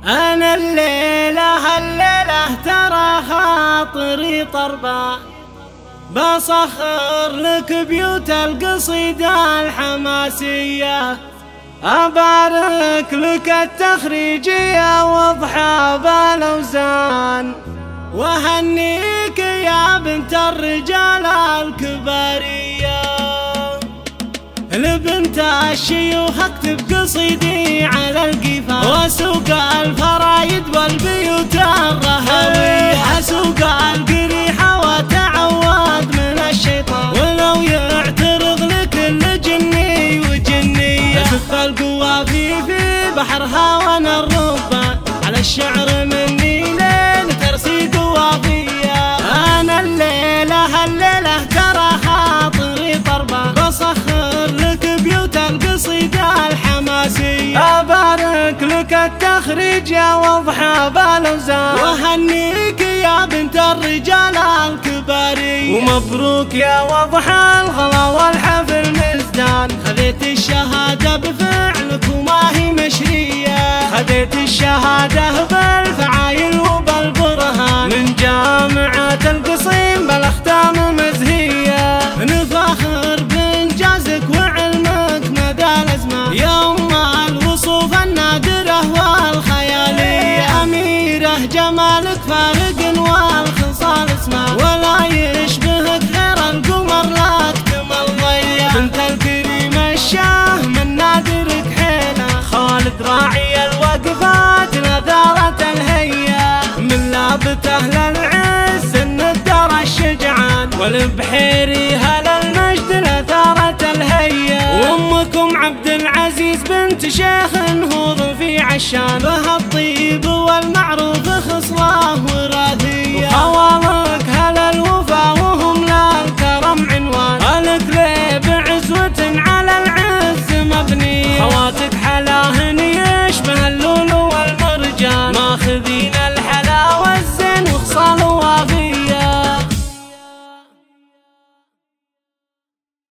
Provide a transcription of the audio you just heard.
أنا الليلة ترى خاطري طربا، بسخر لك بيوت القصيدة الحماسية، أبارك لك التخريجية واضحى بالأوزان، وهنيك يا بنت الرجال الكبارية. لبنت الشيوخ اكتب قصيدي على القفا، واسوق الفرايد والبيوت الرهوية، اسوق القريحة وتعوذ من الشيطان، ولو يعترض لكل جني وجنية، تف القوافي في بحرها وانا الربان، على الشعر مني لين ترسي قوافية. انا الليلة ترى خاطري طربان، بسخر لك بيوت القصيدة الحماسية، أبارك لك التخريج يا واضحة بالأوزان، وهنيك يا بنت الرجال الكبارية، ومبروك يا واضحة الغلا والحفل مزدان. خذيت الشهادة بفعلك وما هي مشرية، خذيت الشهادة بالفعايل وبالبرهان، من جامعة القصيم بالاختام مزهية، نفخر بإنجازك وعلمك مدى الأزمان، يوم الوصوف النادرة والخيالية، أميرة جمالك فارق والخصال اسمه، ولا يشبهك غير القمر لا تكمل ضية، بنت الكريم الشاه من نادرك حيلة، خالد راعي الوقفات نذارة الهية، من لابته للعز الندر الشجعان، والبحيري هل المجد نثارة الهية، وامكم عبد العزيز بنت شيخ نهوض في عشان، بها الطيب والمعروف خصله